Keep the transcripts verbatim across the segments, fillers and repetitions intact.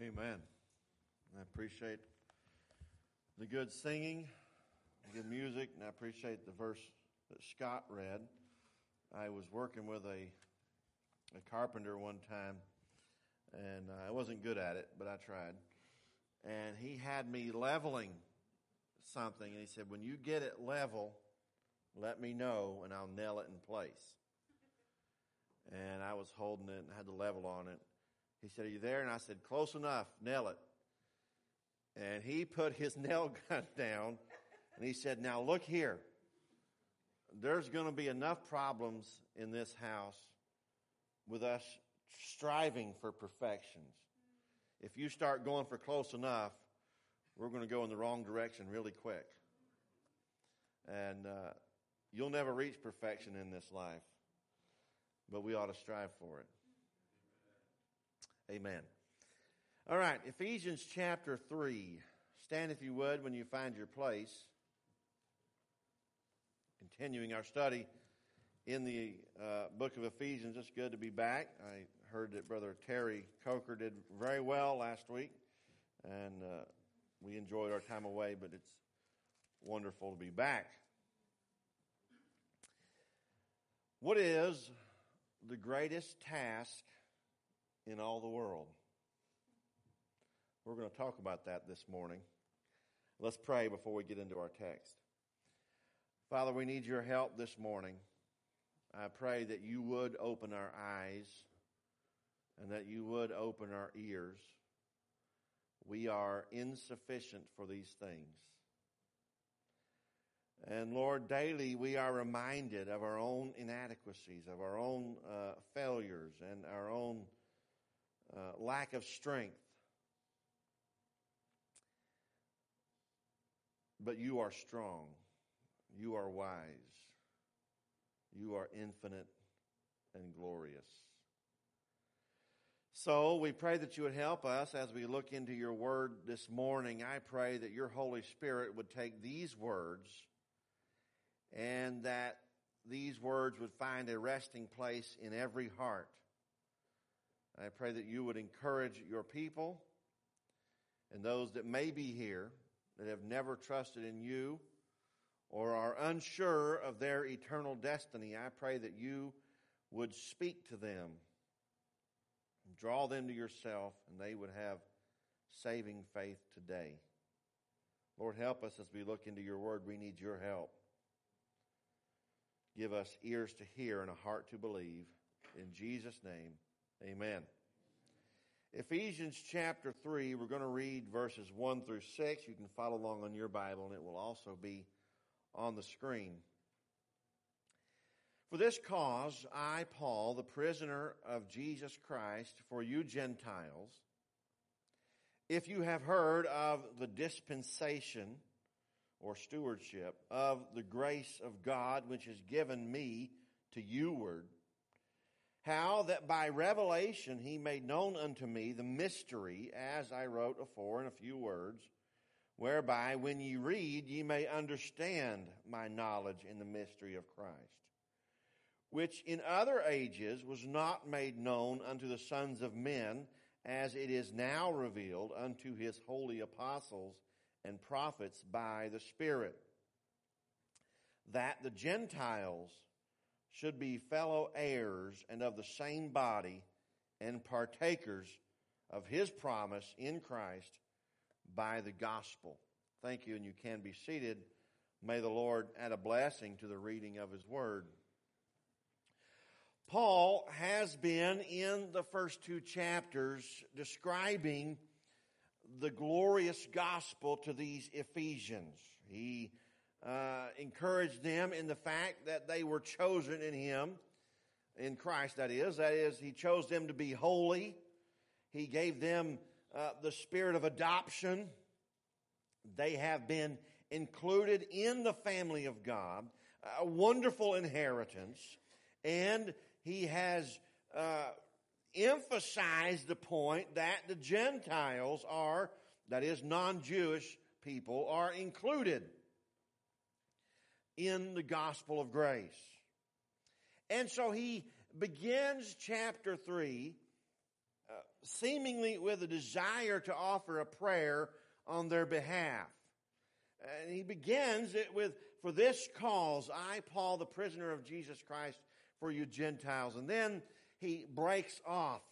Amen. I appreciate the good singing, the good music, and I appreciate the verse that Scott read. I was working with a a carpenter one time, and I wasn't good at it, but I tried. And he had me leveling something, and he said, when you get it level, let me know, and I'll nail it in place. And I was holding it and had the level on it. He said, are you there? And I said, close enough, nail it. And he put his nail gun down, and he said, now look here. There's going to be enough problems in this house with us striving for perfections. If you start going for close enough, we're going to go in the wrong direction really quick. And uh, you'll never reach perfection in this life, but we ought to strive for it. Amen. All right, Ephesians chapter three. Stand if you would when you find your place. Continuing our study in the uh, book of Ephesians. It's good to be back. I heard that Brother Terry Coker did very well last week, and uh, we enjoyed our time away, but it's wonderful to be back. What is the greatest task in all the world? We're going to talk about that this morning. Let's pray before we get into our text. Father, we need your help this morning. I pray that you would open our eyes and that you would open our ears. We are insufficient for these things. And Lord, daily we are reminded of our own inadequacies, of our own uh, failures, and our own uh, lack of strength. But you are strong. You are wise. You are infinite and glorious. So we pray that you would help us as we look into your word this morning. I pray that your Holy Spirit would take these words and that these words would find a resting place in every heart. I pray that you would encourage your people and those that may be here that have never trusted in you or are unsure of their eternal destiny. I pray that you would speak to them, draw them to yourself, and they would have saving faith today. Lord, help us as we look into your word. We need your help. Give us ears to hear and a heart to believe. In Jesus' name, amen. Ephesians chapter three, we're going to read verses one through six. You can follow along on your Bible, and it will also be on the screen. For this cause, I, Paul, the prisoner of Jesus Christ, for you Gentiles, if you have heard of the dispensation or stewardship of the grace of God which is given me to youward, how that by revelation he made known unto me the mystery, as I wrote afore in a few words, whereby when ye read ye may understand my knowledge in the mystery of Christ, which in other ages was not made known unto the sons of men, as it is now revealed unto his holy apostles and prophets by the Spirit, that the Gentiles should be fellow heirs and of the same body and partakers of his promise in Christ by the gospel. Thank you, and you can be seated. May the Lord add a blessing to the reading of his word. Paul has been in the first two chapters describing the glorious gospel to these Ephesians. He uh, encouraged them in the fact that they were chosen in him, in Christ that is. That is, he chose them to be holy. He gave them uh, the spirit of adoption. They have been included in the family of God, a wonderful inheritance, and he has uh, emphasized the point that the Gentiles are, that is, non-Jewish people, are included in the gospel of grace. And so he begins chapter three seemingly with a desire to offer a prayer on their behalf. And he begins it with, "For this cause, I, Paul, the prisoner of Jesus Christ, for you Gentiles." And then he breaks off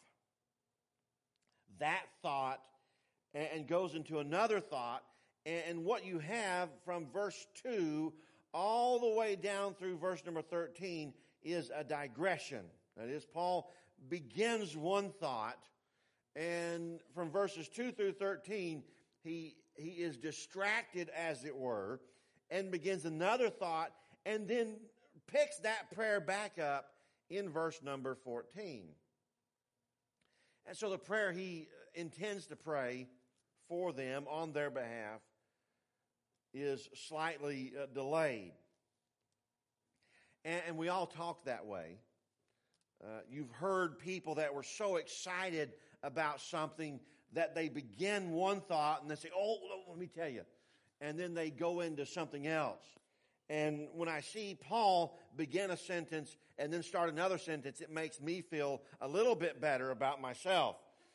that thought and goes into another thought. And what you have from verse two all the way down through verse number thirteen is a digression. That is, Paul begins one thought, and from verses two through thirteen, he, he is distracted, as it were, and begins another thought, and then picks that prayer back up in verse number fourteen. And so the prayer he intends to pray for them on their behalf is slightly uh, delayed. And, and we all talk that way. Uh, you've heard people that were so excited about something that they begin one thought and they say, "Oh, let me tell you." And then they go into something else. And when I see Paul begin a sentence and then start another sentence, it makes me feel a little bit better about myself.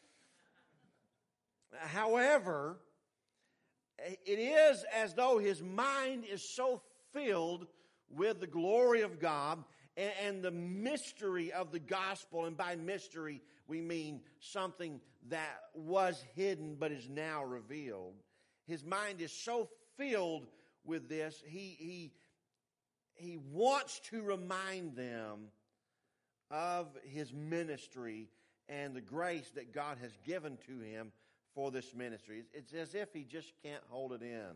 However, it is as though his mind is so filled with the glory of God and, and the mystery of the gospel. And by mystery, we mean something that was hidden but is now revealed. His mind is so filled with this, he, he, he wants to remind them of his ministry and the grace that God has given to him for this ministry. It's as if he just can't hold it in.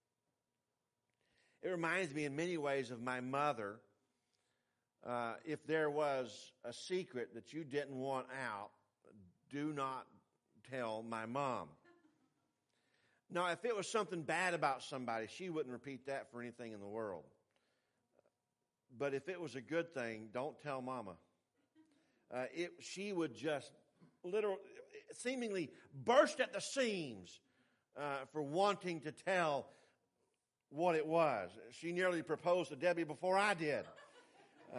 It reminds me in many ways of my mother. Uh, if there was a secret that you didn't want out, do not tell my mom. Now, if it was something bad about somebody, she wouldn't repeat that for anything in the world. But if it was a good thing, don't tell Mama. Uh, it, she would just literally, seemingly burst at the seams uh, for wanting to tell what it was. She nearly proposed to Debbie before I did. Uh,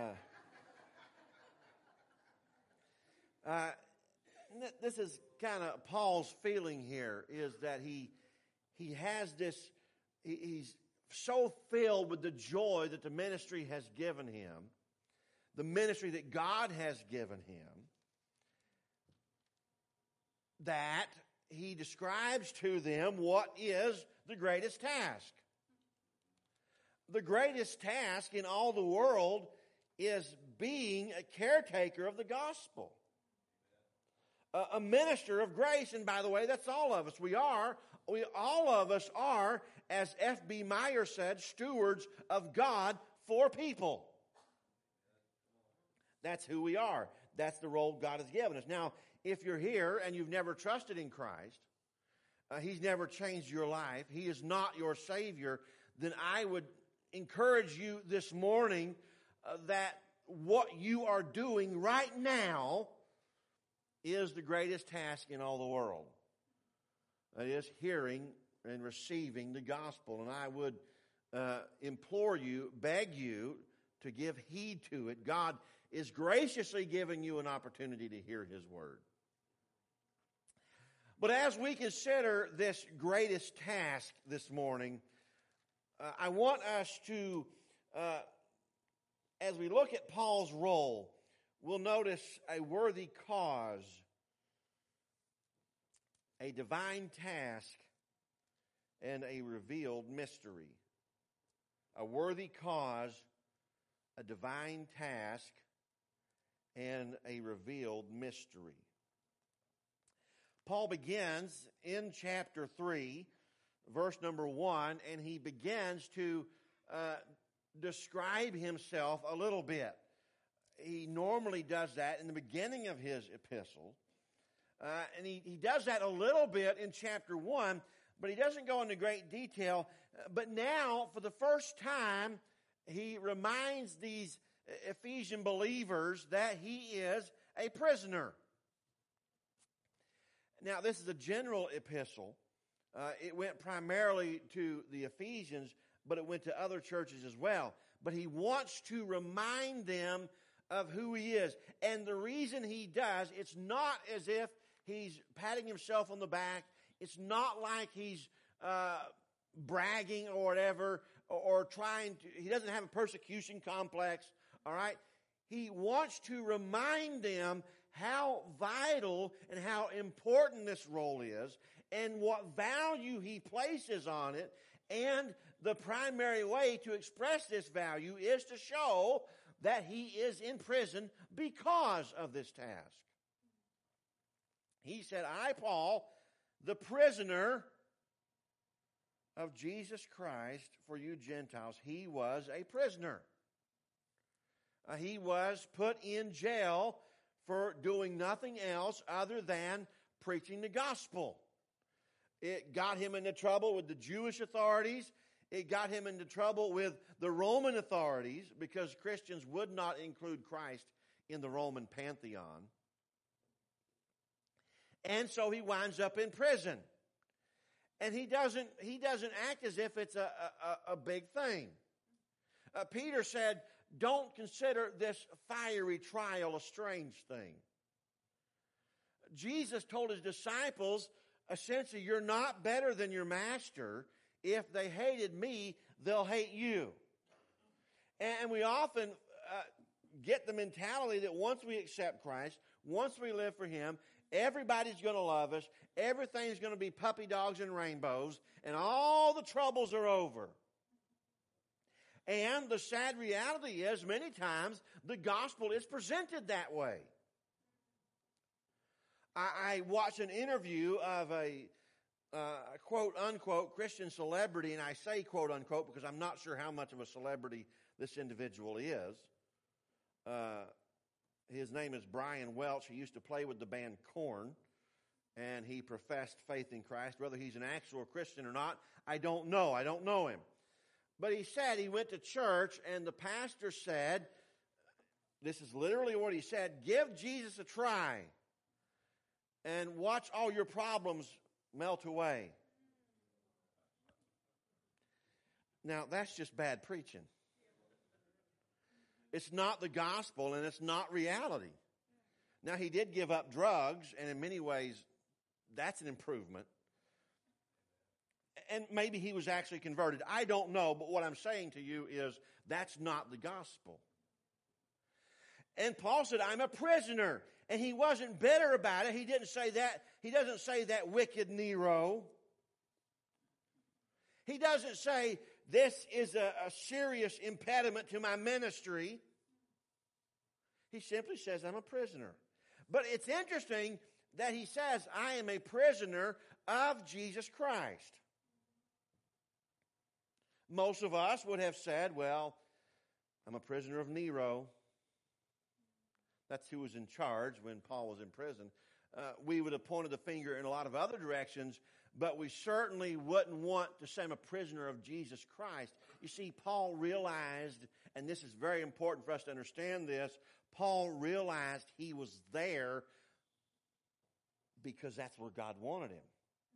uh, this is kind of Paul's feeling here, is that he he has this, he, he's so filled with the joy that the ministry has given him, the ministry that God has given him, that he describes to them what is the greatest task. The greatest task in all the world is being a caretaker of the gospel. A, a minister of grace, and by the way, that's all of us. We are, we all of us are, as F B Meyer said, stewards of God for people. That's who we are. That's the role God has given us. Now, if you're here and you've never trusted in Christ, uh, He's never changed your life, He is not your Savior, then I would encourage you this morning uh, that what you are doing right now is the greatest task in all the world. That is hearing and receiving the gospel. And I would uh, implore you, beg you to give heed to it. God is graciously giving you an opportunity to hear His word. But as we consider this greatest task this morning, uh, I want us to, uh, as we look at Paul's role, we'll notice a worthy cause, a divine task, and a revealed mystery. A worthy cause, a divine task, and a revealed mystery. Paul begins in chapter three, verse number one, and he begins to uh, describe himself a little bit. He normally does that in the beginning of his epistle. Uh, and he, he does that a little bit in chapter one, but he doesn't go into great detail. Uh, but now, for the first time, he reminds these Ephesian believers that he is a prisoner. Now, this is a general epistle. Uh, it went primarily to the Ephesians, but it went to other churches as well. But he wants to remind them of who he is. And the reason he does, it's not as if he's patting himself on the back. It's not like he's uh, bragging or whatever, or, or trying to, he doesn't have a persecution complex, all right? He wants to remind them how vital and how important this role is and what value he places on it. And the primary way to express this value is to show that he is in prison because of this task. He said, I, Paul, the prisoner of Jesus Christ for you Gentiles. He was a prisoner. Uh, he was put in jail for doing nothing else other than preaching the gospel. It got him into trouble with the Jewish authorities. It got him into trouble with the Roman authorities because Christians would not include Christ in the Roman pantheon. And so he winds up in prison. And he doesn't, he doesn't act as if it's a, a, a big thing. Uh, Peter said, don't consider this fiery trial a strange thing. Jesus told his disciples, essentially, you're not better than your master. If they hated me, they'll hate you. And we often uh, get the mentality that once we accept Christ, once we live for him, everybody's going to love us, everything's going to be puppy dogs and rainbows, and all the troubles are over. And the sad reality is, many times, the gospel is presented that way. I, I watched an interview of a uh, quote-unquote Christian celebrity, and I say quote-unquote because I'm not sure how much of a celebrity this individual is. Uh, his name is Brian Welch. He used to play with the band Korn, and he professed faith in Christ. Whether he's an actual Christian or not, I don't know. I don't know him. But he said he went to church, and the pastor said, this is literally what he said, give Jesus a try and watch all your problems melt away. Now, that's just bad preaching. It's not the gospel, and it's not reality. Now, he did give up drugs, and in many ways, that's an improvement. And maybe he was actually converted. I don't know, but what I'm saying to you is that's not the gospel. And Paul said, I'm a prisoner. And he wasn't bitter about it. He didn't say that. He doesn't say that wicked Nero. He doesn't say this is a, a serious impediment to my ministry. He simply says, I'm a prisoner. But it's interesting that he says, I am a prisoner of Jesus Christ. Most of us would have said, well, I'm a prisoner of Nero. That's who was in charge when Paul was in prison. Uh, we would have pointed the finger in a lot of other directions, but we certainly wouldn't want to say I'm a prisoner of Jesus Christ. You see, Paul realized, and this is very important for us to understand this, Paul realized he was there because that's where God wanted him.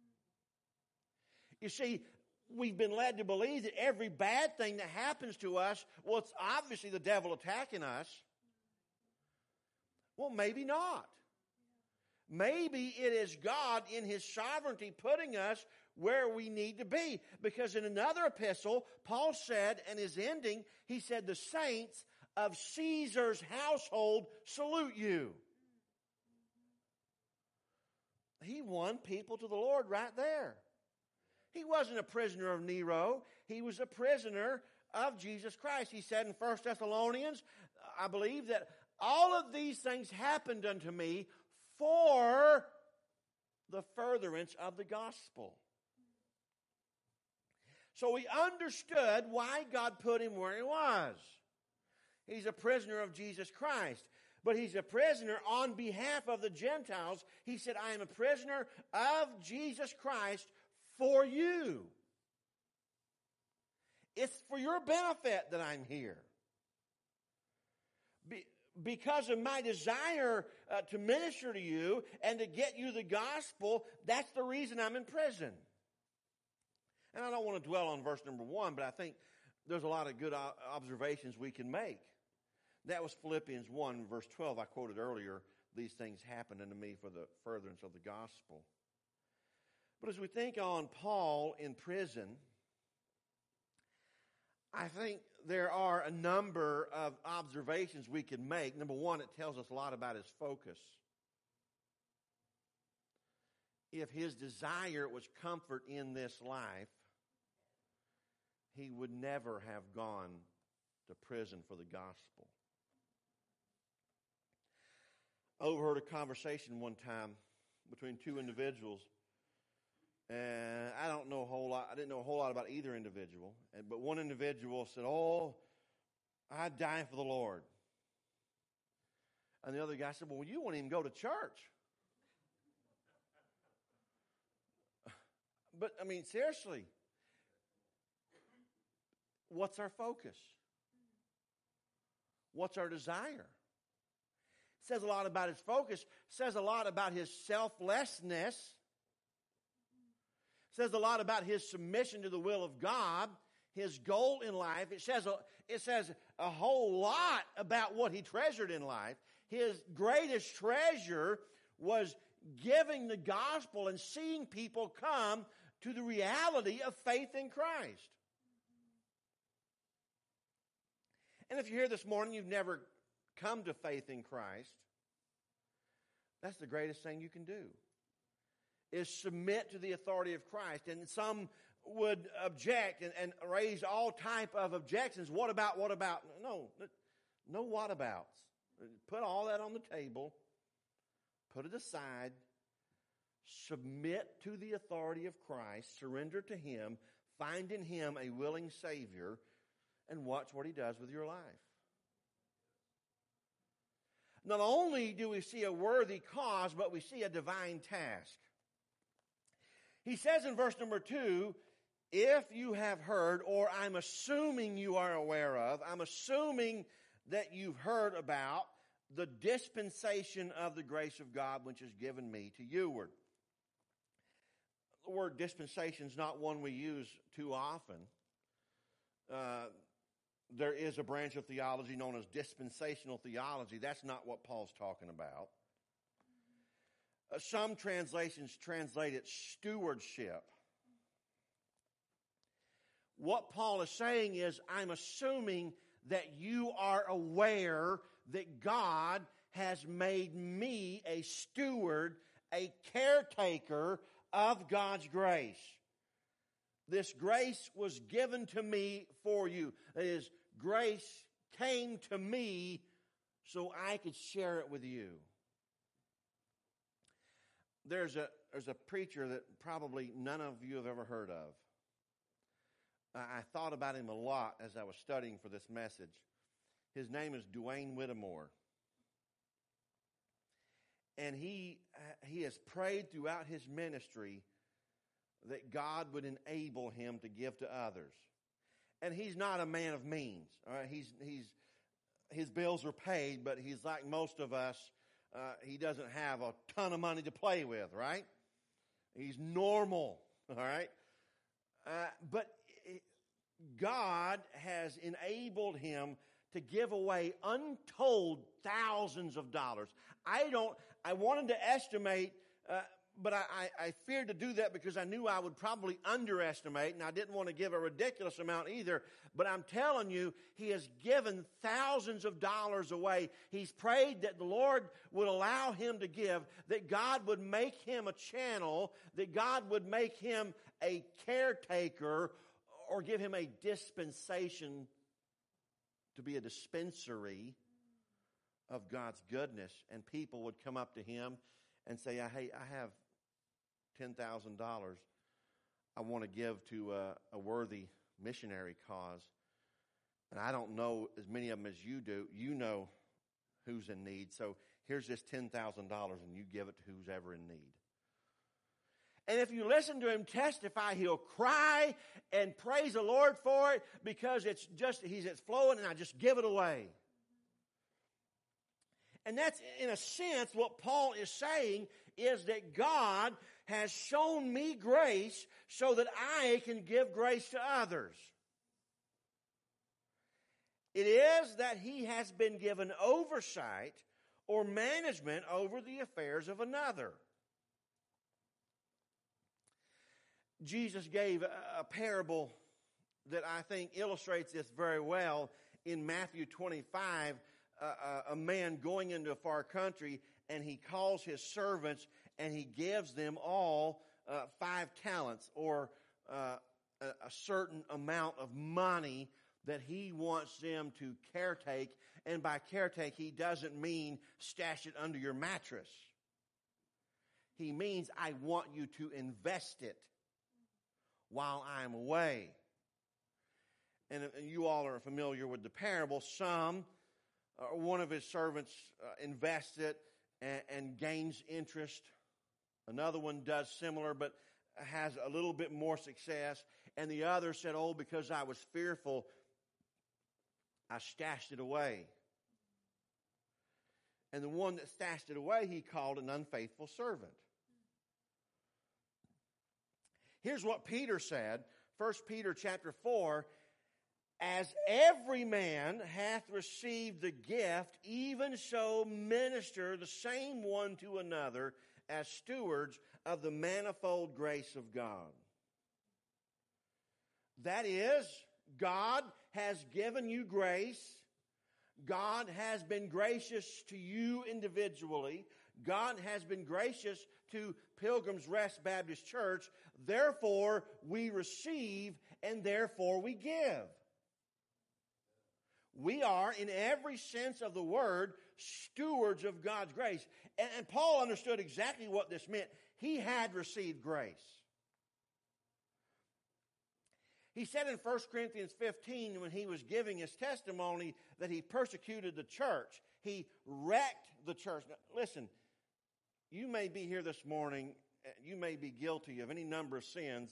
You see, we've been led to believe that every bad thing that happens to us, well, it's obviously the devil attacking us. Well, maybe not. Maybe it is God in his sovereignty putting us where we need to be. Because in another epistle, Paul said, and his ending, he said, the saints of Caesar's household salute you. He won people to the Lord right there. He wasn't a prisoner of Nero. He was a prisoner of Jesus Christ. He said in First Thessalonians, I believe that all of these things happened unto me for the furtherance of the gospel. So he understood why God put him where he was. He's a prisoner of Jesus Christ. But he's a prisoner on behalf of the Gentiles. He said, I am a prisoner of Jesus Christ for you. It's for your benefit that I'm here. Be, because of my desire uh, to minister to you and to get you the gospel, that's the reason I'm in prison. And I don't want to dwell on verse number one, but I think there's a lot of good observations we can make. That was Philippians one, verse twelve, I quoted earlier. these things happen unto me for the furtherance of the gospel. But as we think on Paul in prison, I think there are a number of observations we can make. Number one, it tells us a lot about his focus. If his desire was comfort in this life, he would never have gone to prison for the gospel. I overheard a conversation one time between two individuals, and I don't know a whole lot. I didn't know a whole lot about either individual, and, but one individual said, "Oh, I'd die for the Lord," and the other guy said, "Well, you won't even go to church." But I mean, seriously, what's our focus? What's our desire? It says a lot about his focus. It says a lot about his selflessness. It says a lot about his submission to the will of God, his goal in life. It says a, it says a whole lot about what he treasured in life. His greatest treasure was giving the gospel and seeing people come to the reality of faith in Christ. And if you're here this morning, you've never come to faith in Christ, that's the greatest thing you can do, is submit to the authority of Christ. And some would object and, and raise all type of objections. What about, what about? No, no what abouts. Put all that on the table. Put it aside. Submit to the authority of Christ. Surrender to Him. Find in Him a willing Savior. And watch what He does with your life. Not only do we see a worthy cause, but we see a divine task. He says in verse number two, if you have heard, or I'm assuming you are aware of, I'm assuming that you've heard about the dispensation of the grace of God which is given me to youward. The word dispensation is not one we use too often. Uh, there is a branch of theology known as dispensational theology. That's not what Paul's talking about. Uh, some translations translate it stewardship. What Paul is saying is, I'm assuming that you are aware that God has made me a steward, a caretaker of God's grace. This grace was given to me for you. That is, grace came to me so I could share it with you. There's a, there's a preacher that probably none of you have ever heard of. I thought about him a lot as I was studying for this message. His name is Dwayne Whittemore. And he, he has prayed throughout his ministry that God would enable him to give to others. And he's not a man of means. All right? He's, he's, his bills are paid, but he's like most of us. Uh, he doesn't have a ton of money to play with, right? He's normal, all right? Uh, but God has enabled him to give away untold thousands of dollars. I don't, I wanted to estimate, uh, but I, I, I feared to do that because I knew I would probably underestimate, and I didn't want to give a ridiculous amount either. But I'm telling you, he has given thousands of dollars away. He's prayed that the Lord would allow him to give, that God would make him a channel, that God would make him a caretaker, or give him a dispensation to be a dispensary of God's goodness. And people would come up to him and say, hey, I have ten thousand dollars I want to give to a, a worthy missionary cause. And I don't know as many of them as you do. You know who's in need. So here's this ten thousand dollars and you give it to who's ever in need. And if you listen to him testify, he'll cry and praise the Lord for it because it's just, he's it's flowing and I just give it away. And that's, in a sense, what Paul is saying is that God has shown me grace so that I can give grace to others. It is that he has been given oversight or management over the affairs of another. Jesus gave a, a parable that I think illustrates this very well in Matthew twenty-five. Uh, uh, a man going into a far country, and he calls his servants, and he gives them all uh, five talents, or uh, a, a certain amount of money that he wants them to caretake. And by caretake, he doesn't mean stash it under your mattress. He means I want you to invest it while I'm away. And you all are familiar with the parable. Some, uh, one of his servants uh, invests it and, and gains interest. Another one does similar but has a little bit more success. And the other said, oh, because I was fearful, I stashed it away. And the one that stashed it away, he called an unfaithful servant. Here's what Peter said, First Peter chapter four, as every man hath received the gift, even so minister the same one to another as stewards of the manifold grace of God. That is, God has given you grace. God has been gracious to you individually. God has been gracious to Pilgrim's Rest Baptist Church. Therefore, we receive and therefore we give. We are, in every sense of the word, stewards of God's grace. And, and Paul understood exactly what this meant. He had received grace. He said in First Corinthians fifteen, when he was giving his testimony, that he persecuted the church. He wrecked the church. Now, listen, you may be here this morning, you may be guilty of any number of sins.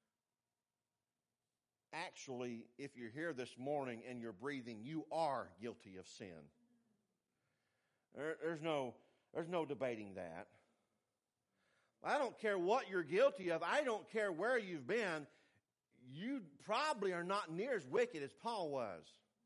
Actually, if you're here this morning and you're breathing, you are guilty of sin. There, there's no, there's no debating that. I don't care what you're guilty of. I don't care where you've been. You probably are not near as wicked as Paul was.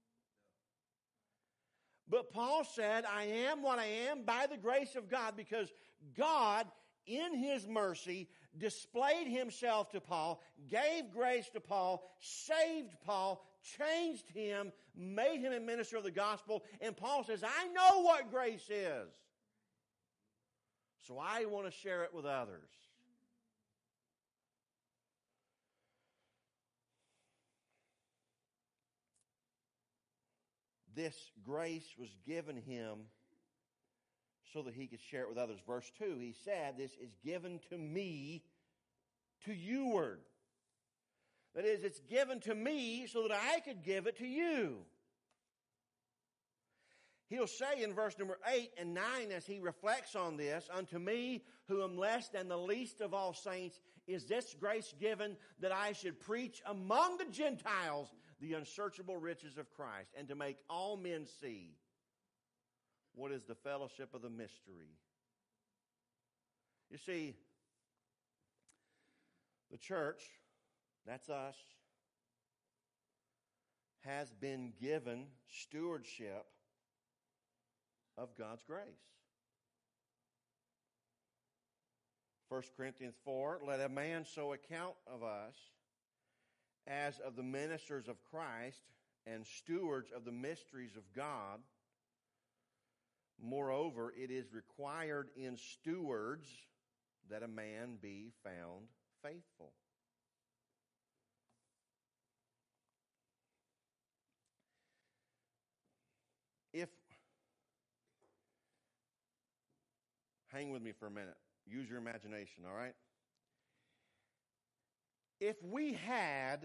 But Paul said, I am what I am by the grace of God, because God, in His mercy, displayed Himself to Paul, gave grace to Paul, saved Paul, changed him, made him a minister of the gospel. And Paul says, I know what grace is. So I want to share it with others. This grace was given him so that he could share it with others. Verse two, he said, this is given to me to youward. That is, it's given to me so that I could give it to you. He'll say in verse number eight and nine, as he reflects on this, unto me, who am less than the least of all saints, is this grace given, that I should preach among the Gentiles the unsearchable riches of Christ, and to make all men see what is the fellowship of the mystery. You see, the church, that's us, has been given stewardship of God's grace. First Corinthians four, let a man so account of us as of the ministers of Christ and stewards of the mysteries of God. Moreover, it is required in stewards that a man be found faithful. If, hang with me for a minute. Use your imagination, all right? If we had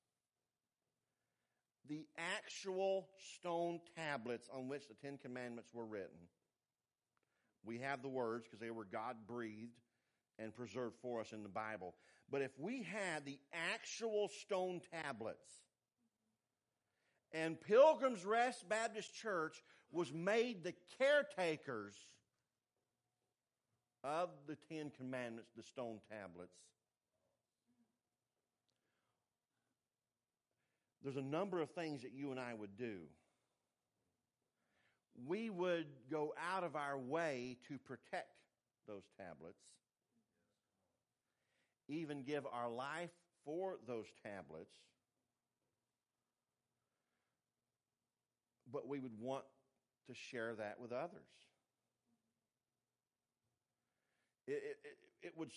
the actual stone tablets on which the Ten Commandments were written, we have the words because they were God-breathed and preserved for us in the Bible. But if we had the actual stone tablets, and Pilgrim's Rest Baptist Church was made the caretakers of the Ten Commandments, the stone tablets, there's a number of things that you and I would do. we would go out of our way to protect those tablets, even give our life for those tablets, but we would want to share that with others. It, it, it, it would.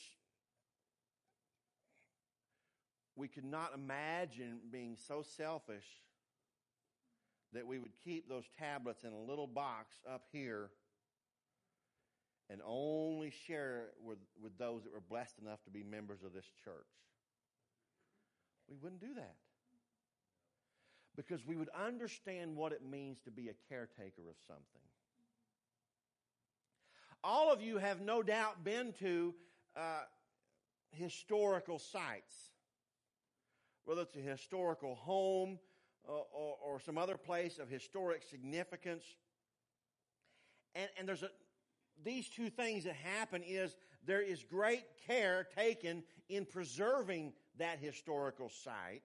We could not imagine being so selfish that we would keep those tablets in a little box up here and only share it with, with those that were blessed enough to be members of this church. We wouldn't do that. Because we would understand what it means to be a caretaker of something. All of you have no doubt been to uh, historical sites. Whether it's a historical home uh, or, or some other place of historic significance. And, and there's a, these two things that happen is there is great care taken in preserving that historical site,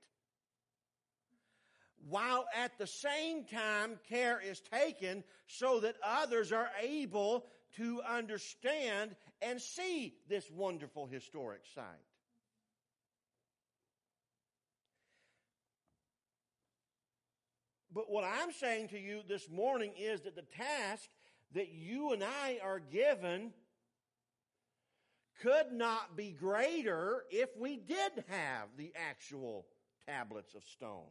while at the same time care is taken so that others are able to understand and see this wonderful historic site. But what I'm saying to you this morning is that the task that you and I are given could not be greater if we did have the actual tablets of stone.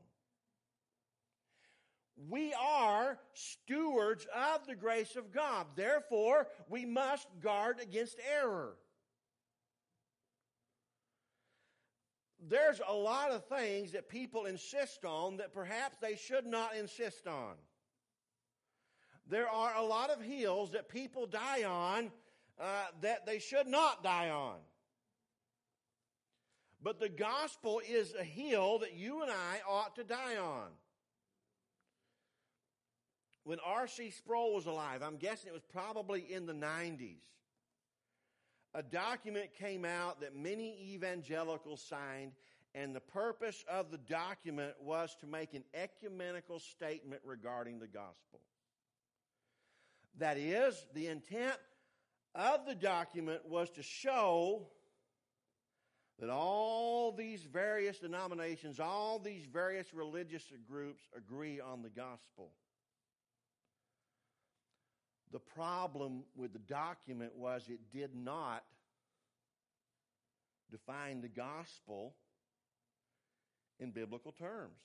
We are stewards of the grace of God. Therefore, we must guard against error. There's a lot of things that people insist on that perhaps they should not insist on. There are a lot of hills that people die on uh, that they should not die on. But the gospel is a hill that you and I ought to die on. When R C Sproul was alive, I'm guessing it was probably in the nineties, a document came out that many evangelicals signed, and the purpose of the document was to make an ecumenical statement regarding the gospel. That is, the intent of the document was to show that all these various denominations, all these various religious groups agree on the gospel. The problem with the document was it did not define the gospel in biblical terms.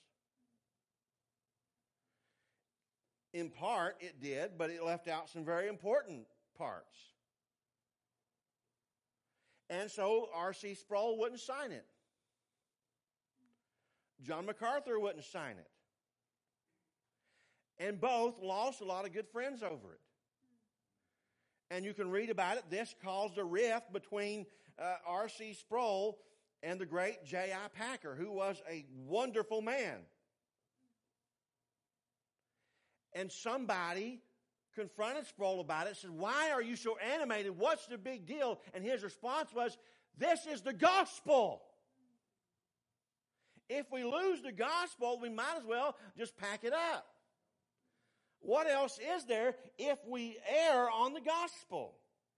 In part, it did, but it left out some very important parts. And so R C Sproul wouldn't sign it. John MacArthur wouldn't sign it. And both lost a lot of good friends over it. And you can read about it. This caused a rift between uh, R C Sproul and the great J I Packer, who was a wonderful man. And somebody confronted Sproul about it, said, "Why are you so animated? What's the big deal?" And his response was, "This is the gospel. If we lose the gospel, we might as well just pack it up. What else is there if we err on the gospel?"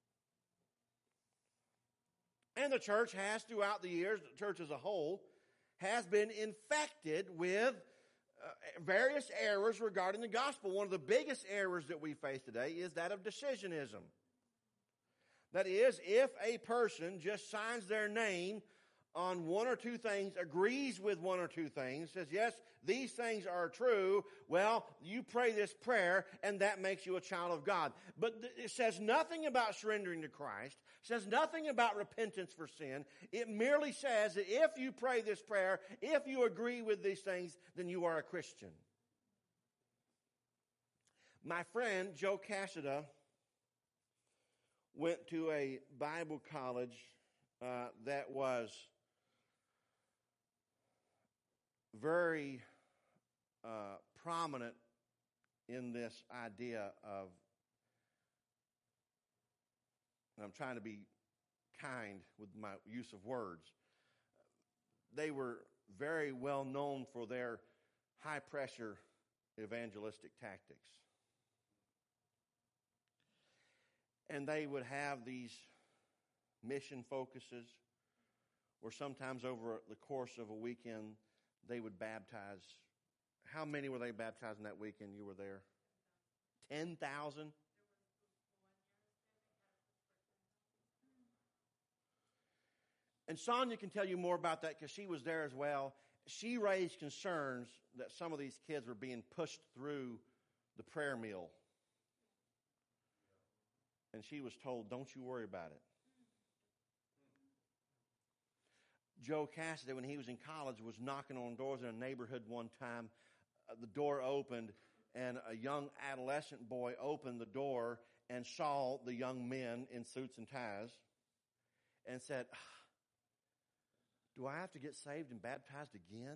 And the church has, throughout the years, the church as a whole, has been infected with uh, various errors regarding the gospel. One of the biggest errors that we face today is that of decisionism. That is, if a person just signs their name on one or two things, agrees with one or two things, says, yes, these things are true, well, you pray this prayer, and that makes you a child of God. But th- it says nothing about surrendering to Christ, says nothing about repentance for sin. It merely says that if you pray this prayer, if you agree with these things, then you are a Christian. My friend, Joe Cassada, went to a Bible college uh, that was very uh, prominent in this idea of, and I'm trying to be kind with my use of words, they were very well known for their high-pressure evangelistic tactics. And they would have these mission focuses where sometimes over the course of a weekend they would baptize. How many were they baptizing that weekend you were there? ten thousand? And Sonia can tell you more about that because she was there as well. She raised concerns that some of these kids were being pushed through the prayer meal. And she was told, don't you worry about it. Joe Cassidy, when he was in college, was knocking on doors in a neighborhood one time. Uh, the door opened, and a young adolescent boy opened the door and saw the young men in suits and ties and said, do I have to get saved and baptized again?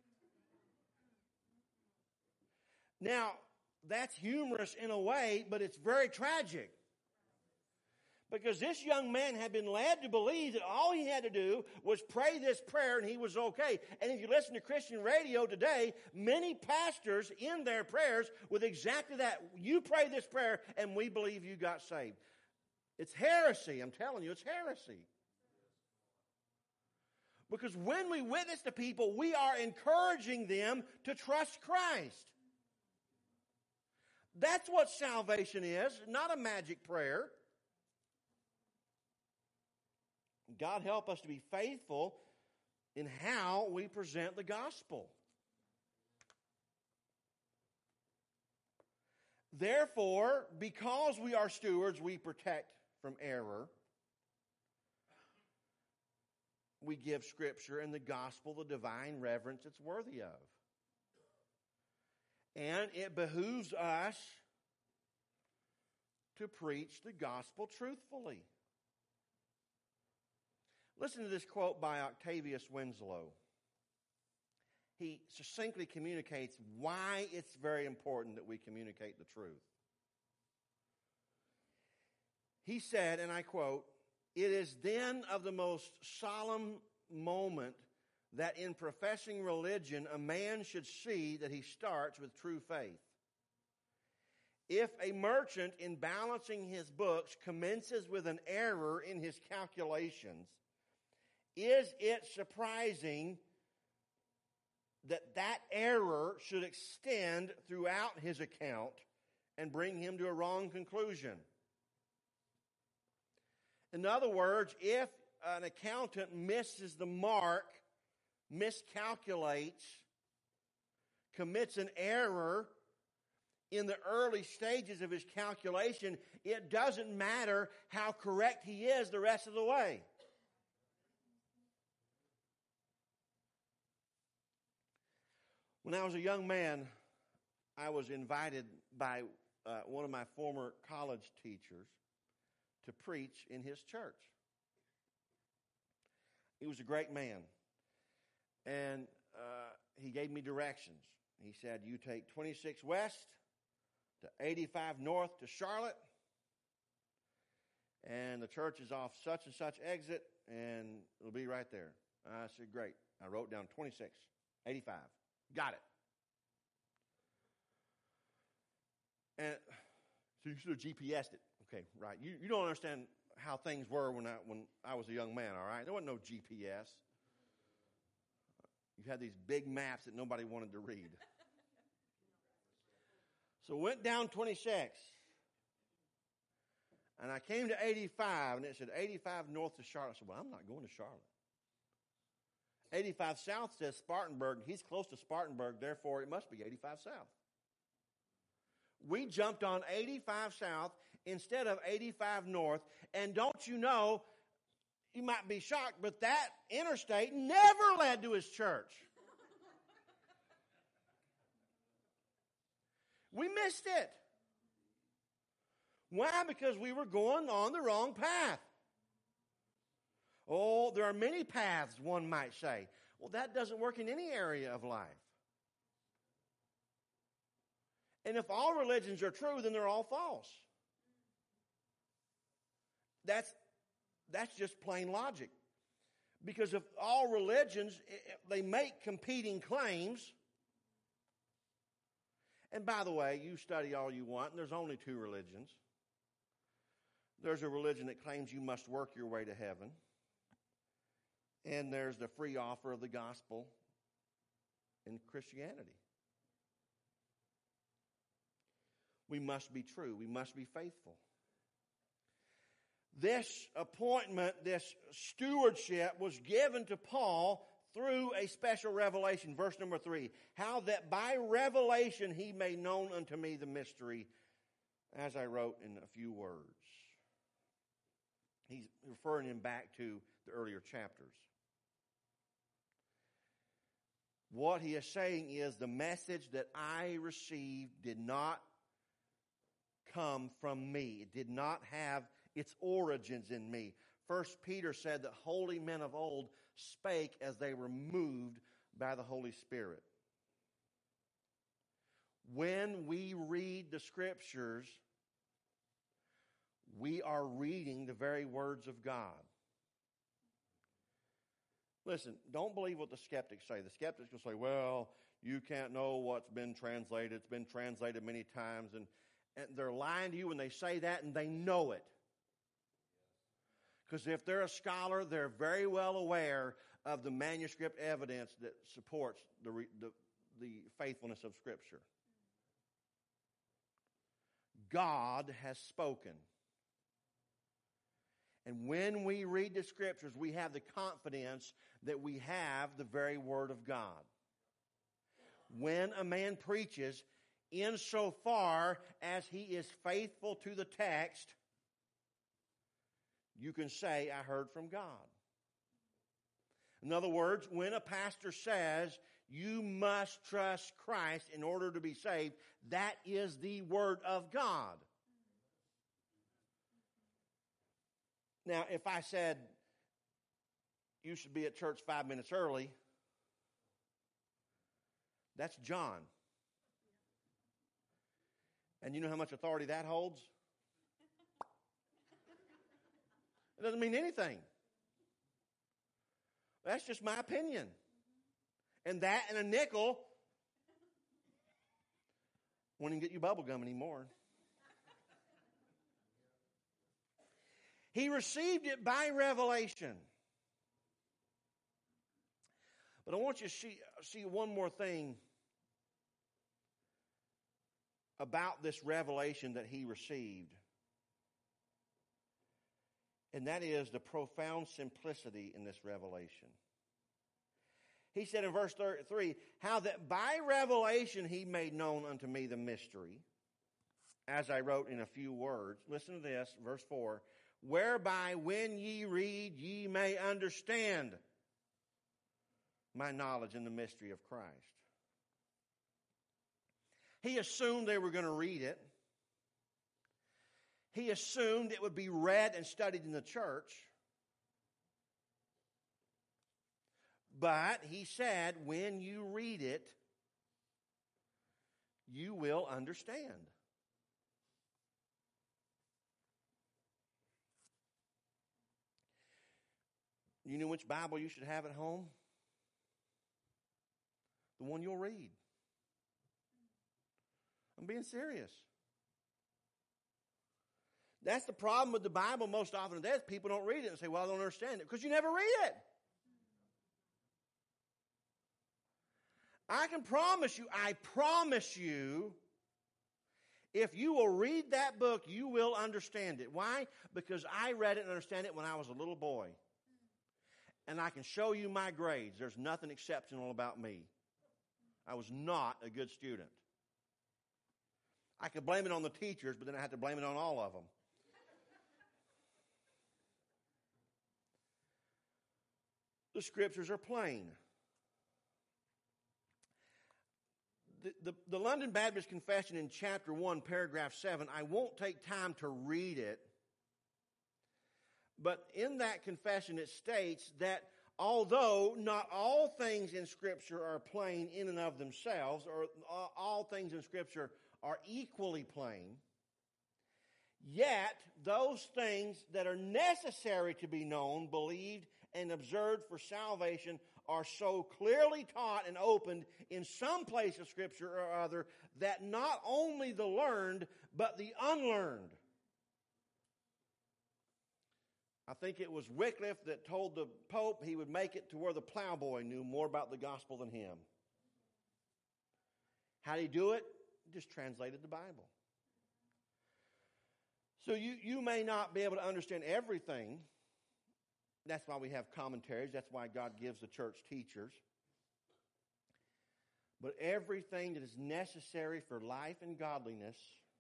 Now, that's humorous in a way, but it's very tragic. Because this young man had been led to believe that all he had to do was pray this prayer and he was okay. And if you listen to Christian radio today, many pastors in their prayers with exactly that. You pray this prayer and we believe you got saved. It's heresy. I'm telling you, it's heresy. Because when we witness to people, we are encouraging them to trust Christ. That's what salvation is, not a magic prayer. God help us to be faithful in how we present the gospel. Therefore, because we are stewards, we protect from error. We give Scripture and the gospel the divine reverence it's worthy of. And it behooves us to preach the gospel truthfully. Listen to this quote by Octavius Winslow. He succinctly communicates why it's very important that we communicate the truth. He said, and I quote, "It is then of the most solemn moment that in professing religion a man should see that he starts with true faith. If a merchant in balancing his books commences with an error in his calculations, is it surprising that that error should extend throughout his account and bring him to a wrong conclusion? In other words, if an accountant misses the mark, miscalculates, commits an error in the early stages of his calculation, it doesn't matter how correct he is the rest of the way. When I was a young man, I was invited by uh, one of my former college teachers to preach in his church. He was a great man. And uh, he gave me directions. He said, you take twenty-six west to eighty-five north to Charlotte, and the church is off such and such exit, and it'll be right there. I said, great. I wrote down twenty-six, eighty-five. Got it. And so you should have G P S'd it. Okay, right. You you don't understand how things were when I when I was a young man, all right? There wasn't no G P S. You had these big maps that nobody wanted to read. So went down twenty-six. And I came to eighty-five, and it said eighty-five north to Charlotte. I said, well, I'm not going to Charlotte. eighty-five south says Spartanburg. He's close to Spartanburg, therefore it must be eighty-five south. We jumped on eighty-five south instead of eighty-five north. And don't you know, you might be shocked, but that interstate never led to his church. We missed it. Why? Because we were going on the wrong path. Oh, there are many paths, one might say. Well, that doesn't work in any area of life. And if all religions are true, then they're all false. That's, that's just plain logic. Because if all religions, they make competing claims. And by the way, you study all you want, and there's only two religions. There's a religion that claims you must work your way to heaven. And there's the free offer of the gospel in Christianity. We must be true. We must be faithful. This appointment, this stewardship was given to Paul through a special revelation. Verse number three. How that by revelation he made known unto me the mystery, as I wrote in a few words. He's referring him back to the earlier chapters. What he is saying is the message that I received did not come from me. It did not have its origins in me. First Peter said that holy men of old spake as they were moved by the Holy Spirit. When we read the Scriptures, we are reading the very words of God. Listen, don't believe what the skeptics say. The skeptics will say, well, you can't know what's been translated. It's been translated many times. And, and they're lying to you when they say that, and they know it. Because if they're a scholar, they're very well aware of the manuscript evidence that supports the, the, the faithfulness of Scripture. God has spoken. And when we read the Scriptures, we have the confidence that we have the very Word of God. When a man preaches, insofar as he is faithful to the text, you can say, I heard from God. In other words, when a pastor says, you must trust Christ in order to be saved, that is the Word of God. Now, if I said, you should be at church five minutes early, that's John. And you know how much authority that holds? It doesn't mean anything. That's just my opinion. And that and a nickel wouldn't get you bubble gum anymore. He received it by revelation. But I want you to see, see one more thing about this revelation that he received. And that is the profound simplicity in this revelation. He said in verse thirty-three, how that by revelation he made known unto me the mystery, as I wrote in a few words. Listen to this, verse four. Whereby when ye read, ye may understand my knowledge in the mystery of Christ. He assumed they were going to read it. He assumed it would be read and studied in the church. But he said, when you read it, you will understand. You know which Bible you should have at home? The one you'll read. I'm being serious. That's the problem with the Bible most often. Is people don't read it and say, well, I don't understand it. Because you never read it. I can promise you, I promise you, if you will read that book, you will understand it. Why? Because I read it and understand it when I was a little boy. And I can show you my grades. There's nothing exceptional about me. I was not a good student. I could blame it on the teachers, but then I had to blame it on all of them. The Scriptures are plain. The, the, the London Baptist Confession in chapter one, paragraph seven, I won't take time to read it, but in that confession it states that although not all things in Scripture are plain in and of themselves, or all things in Scripture are equally plain, yet those things that are necessary to be known, believed, and observed for salvation are so clearly taught and opened in some place of Scripture or other that not only the learned, but the unlearned I think it was Wycliffe that told the Pope he would make it to where the plowboy knew more about the gospel than him. How did he do it? He just translated the Bible. So you, you may not be able to understand everything. That's why we have commentaries. That's why God gives the church teachers. But everything that is necessary for life and godliness,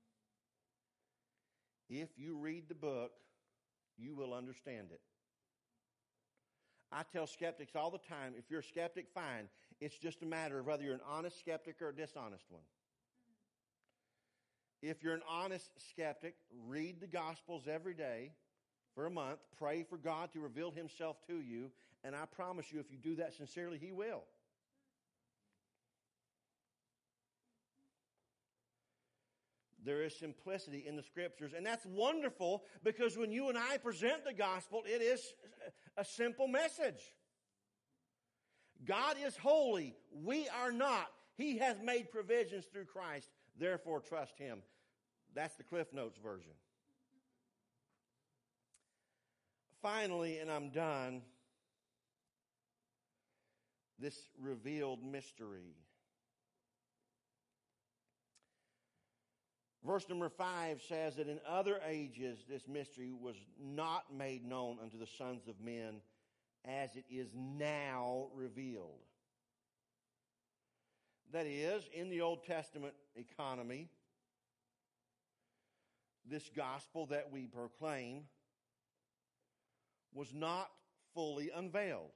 if you read the book, you will understand it. I tell skeptics all the time, if you're a skeptic, fine. It's just a matter of whether you're an honest skeptic or a dishonest one. If you're an honest skeptic, read the Gospels every day for a month. Pray for God to reveal Himself to you. And I promise you, if you do that sincerely, He will. There is simplicity in the Scriptures. And that's wonderful because when you and I present the gospel, it is a simple message. God is holy. We are not. He has made provisions through Christ. Therefore, trust Him. That's the Cliff Notes version. Finally, and I'm done, this revealed mystery. Verse number five says that in other ages this mystery was not made known unto the sons of men as it is now revealed. That is, in the Old Testament economy, this gospel that we proclaim was not fully unveiled.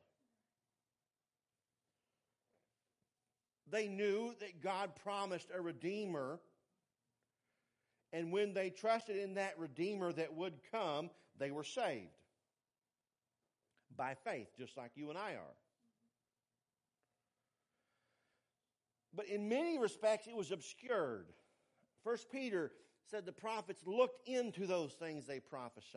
They knew that God promised a Redeemer, and when they trusted in that Redeemer that would come, they were saved by faith, just like you and I are. But in many respects, it was obscured. First Peter said the prophets looked into those things they prophesied.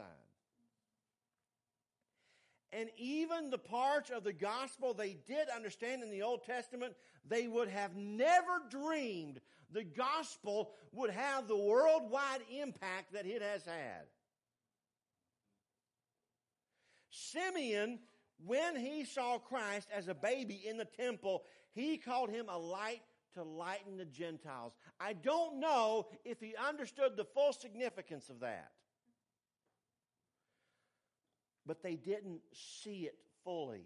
And even the parts of the gospel they did understand in the Old Testament, they would have never dreamed the gospel would have the worldwide impact that it has had. Simeon, when he saw Christ as a baby in the temple, he called him a light to lighten the Gentiles. I don't know if he understood the full significance of that. But they didn't see it fully.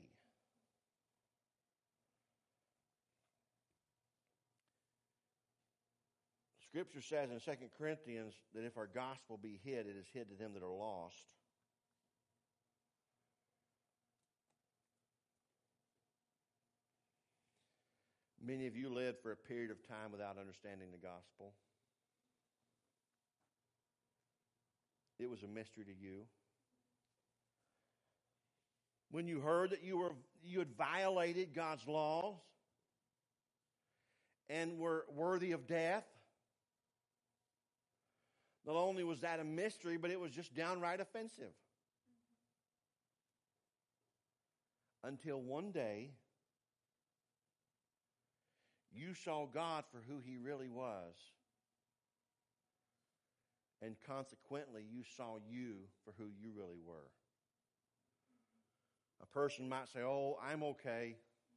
Scripture says in Second Corinthians that if our gospel be hid, it is hid to them that are lost. Many of you lived for a period of time without understanding the gospel. It was a mystery to you. When you heard that you were you had violated God's laws and were worthy of death, not only was that a mystery, but it was just downright offensive. Until one day, you saw God for who He really was. And consequently, you saw you for who you really were. A person might say, oh, I'm okay.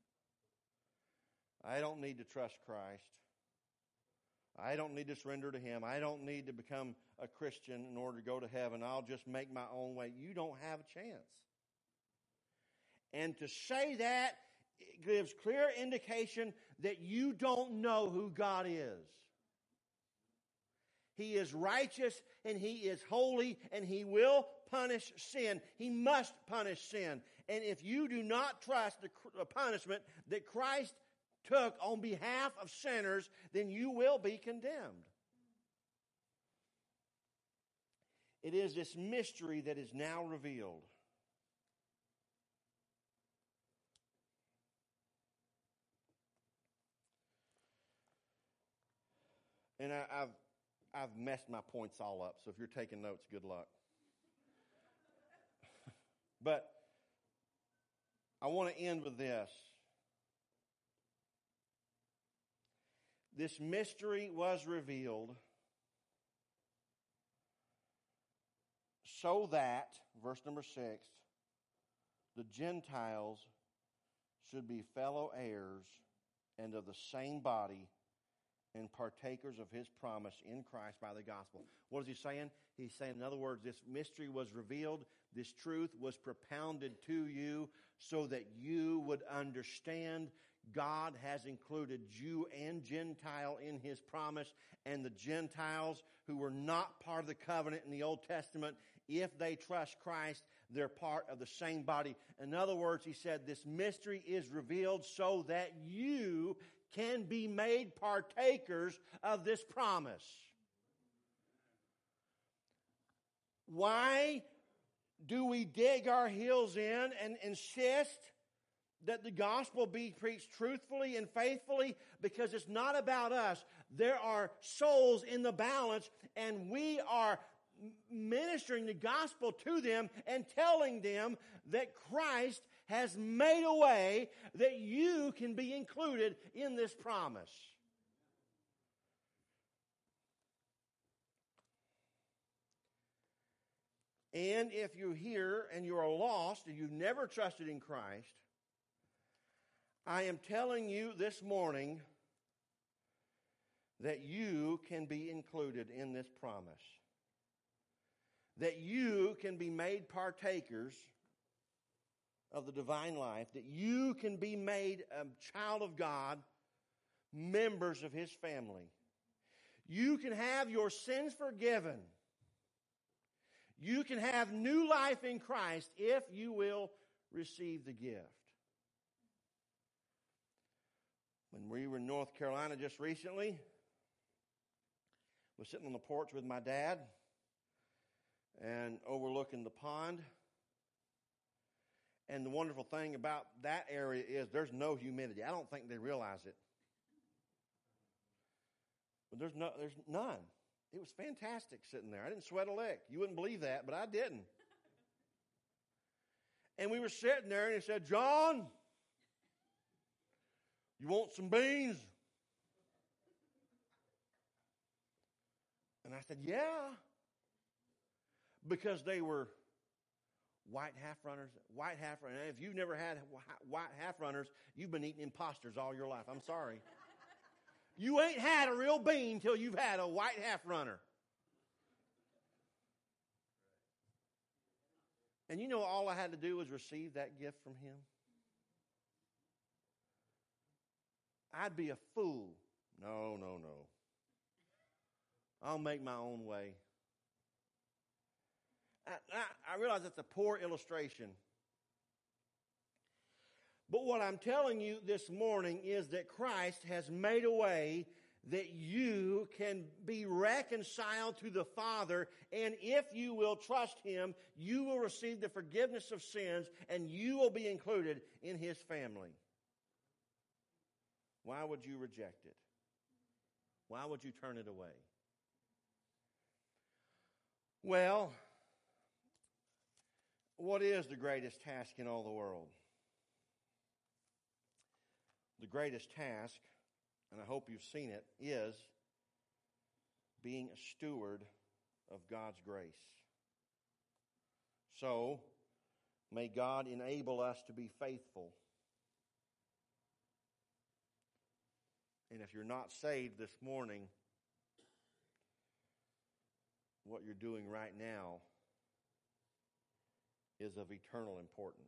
I don't need to trust Christ. I don't need to surrender to Him. I don't need to become a Christian in order to go to heaven. I'll just make my own way. You don't have a chance. And to say that gives clear indication that you don't know who God is. He is righteous and He is holy and He will punish sin. He must punish sin. And if you do not trust the punishment that Christ took on behalf of sinners, then you will be condemned. It is this mystery that is now revealed. And I, I've I've messed my points all up, so if you're taking notes, good luck. But I want to end with this. This mystery was revealed so that, verse number six, the Gentiles should be fellow heirs and of the same body and partakers of his promise in Christ by the gospel. What is he saying? He's saying, in other words, this mystery was revealed, this truth was propounded to you so that you would understand God has included Jew and Gentile in his promise, and the Gentiles who were not part of the covenant in the Old Testament, if they trust Christ, they're part of the same body. In other words, he said, this mystery is revealed so that you can be made partakers of this promise. Why do we dig our heels in and insist that the gospel be preached truthfully and faithfully? Because it's not about us. There are souls in the balance, and we are ministering the gospel to them and telling them that Christ has made a way that you can be included in this promise. And if you're here and you are lost and you've never trusted in Christ, I am telling you this morning that you can be included in this promise. That you can be made partakers of the divine life, that you can be made a child of God, members of his family. You can have your sins forgiven. You can have new life in Christ if you will receive the gift. When we were in North Carolina just recently, I was sitting on the porch with my dad and overlooking the pond. And the wonderful thing about that area is there's no humidity. I don't think they realize it. But there's no, there's none. It was fantastic sitting there. I didn't sweat a lick. You wouldn't believe that, but I didn't. And we were sitting there, and he said, "John, you want some beans?" And I said, "Yeah." Because they were white half runners, white half runners. If you've never had white half runners, you've been eating imposters all your life. I'm sorry. You ain't had a real bean till you've had a white half runner. And you know, all I had to do was receive that gift from him. I'd be a fool. No, no, no. I'll make my own way. I, I, I realize that's a poor illustration. But what I'm telling you this morning is that Christ has made a way that you can be reconciled to the Father, and if you will trust him, you will receive the forgiveness of sins, and you will be included in his family. Why would you reject it? Why would you turn it away? Well, what is the greatest task in all the world? The greatest task, and I hope you've seen it, is being a steward of God's grace. So, may God enable us to be faithful. And if you're not saved this morning, what you're doing right now is of eternal importance.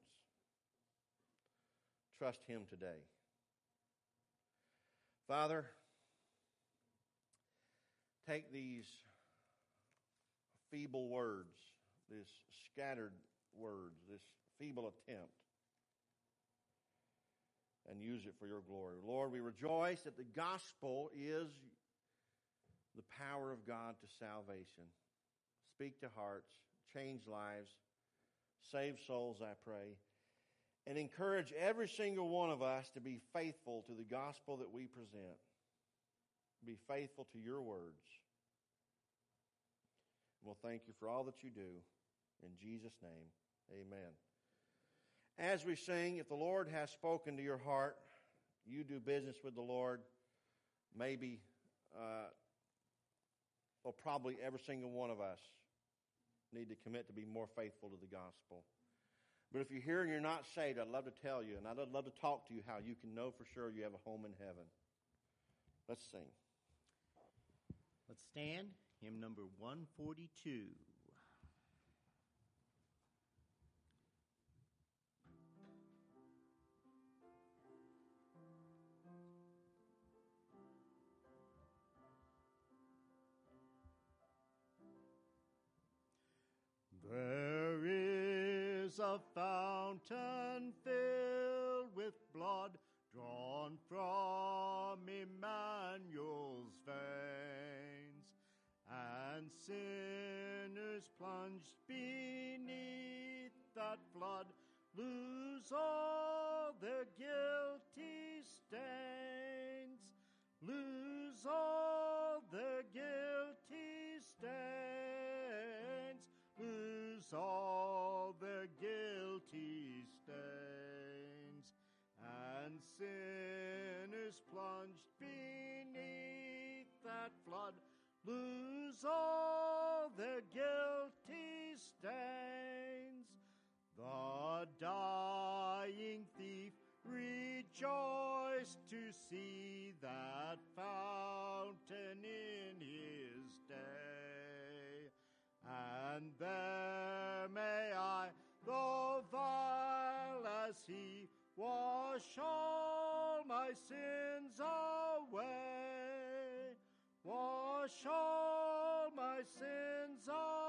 Trust him today. Father, take these feeble words, this scattered words, this feeble attempt, and use it for your glory. Lord, we rejoice that the gospel is the power of God to salvation. Speak to hearts, change lives, save souls, I pray. And encourage every single one of us to be faithful to the gospel that we present. Be faithful to your words. We'll thank you for all that you do. In Jesus' name, amen. As we sing, if the Lord has spoken to your heart, you do business with the Lord. Maybe, uh, or probably every single one of us need to commit to be more faithful to the gospel. But if you're here and you're not saved, I'd love to tell you, and I'd love to talk to you how you can know for sure you have a home in heaven. Let's sing. Let's stand. Hymn number one forty-two. There is a fountain filled with blood drawn from Emmanuel's veins, and sinners plunged beneath that flood lose all their guilty stains, lose all their guilty stains, lose all their guilty stains, and sinners plunged beneath that flood lose all their guilty stains. The dying thief rejoiced to see that fountain in his day, and there may I, though vile as he, wash all my sins away, wash all my sins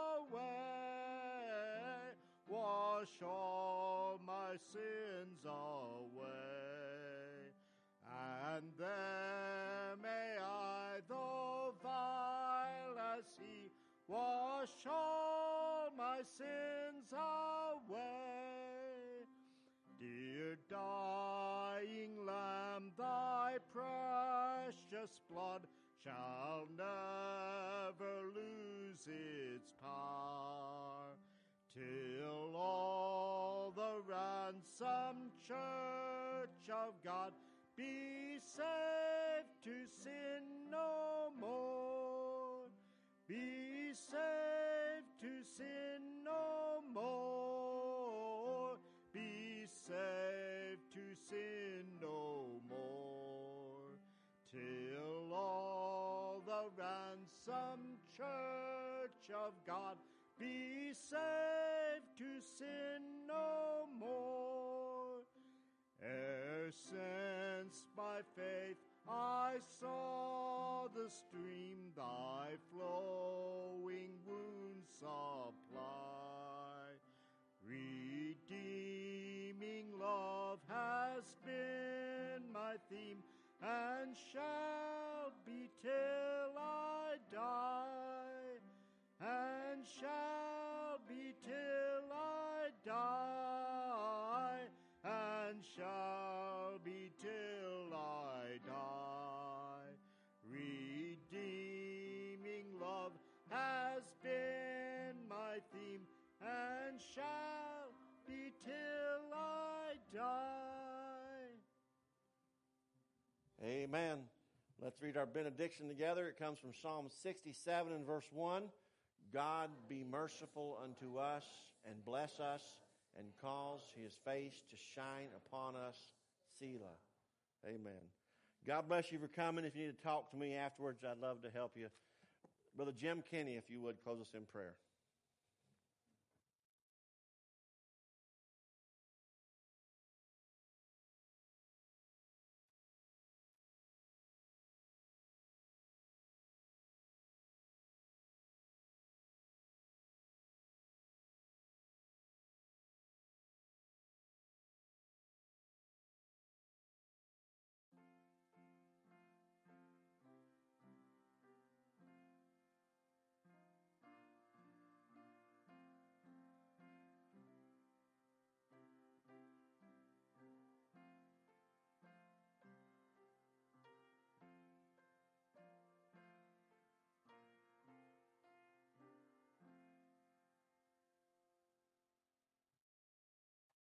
away, wash all my sins away, and there may I, though vile as he, wash all my sins away. Dear dying Lamb, thy precious blood shall never lose its power, till all the ransomed church of God be saved to sin no more, be saved to sin no more, be saved to sin no more, till all the ransomed church of God be saved to sin no more. Ere since by faith I saw the stream thy flowing wounds supply, redeeming love has been my theme and shall be till I die, and shall be till I die, and shall be till I die. Redeeming love has been my theme and shall be till I die. Amen. Let's read our benediction together. It comes from Psalm sixty-seven and verse one. God be merciful unto us and bless us and cause his face to shine upon us. Selah. Amen. God bless you for coming. If you need to talk to me afterwards, I'd love to help you. Brother Jim Kenny, if you would, close us in prayer.